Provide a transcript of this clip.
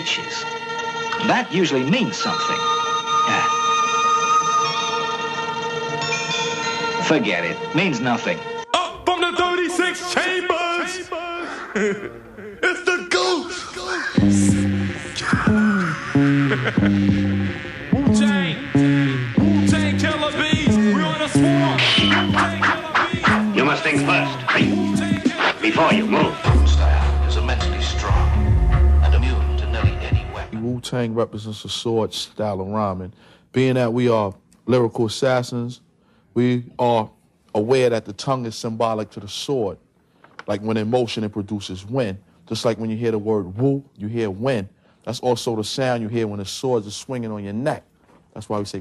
bitches. That usually means something. Yeah. Forget it. Means nothing. Up from the 36 chambers! It's the Goose! Wu-Tang! Wu-Tang Killer Bees! We're on a swarm! Wu-Tang Killer Bees! You must think first, before you move. Style is immensely strong and immune to nearly any weapon. Wu-Tang represents a sword style of rhyming. Being that we are lyrical assassins, we are aware that the tongue is symbolic to the sword. Like when in motion, it produces wind. Just like when you hear the word woo, you hear wind. That's also the sound you hear when the swords are swinging on your neck. That's why we say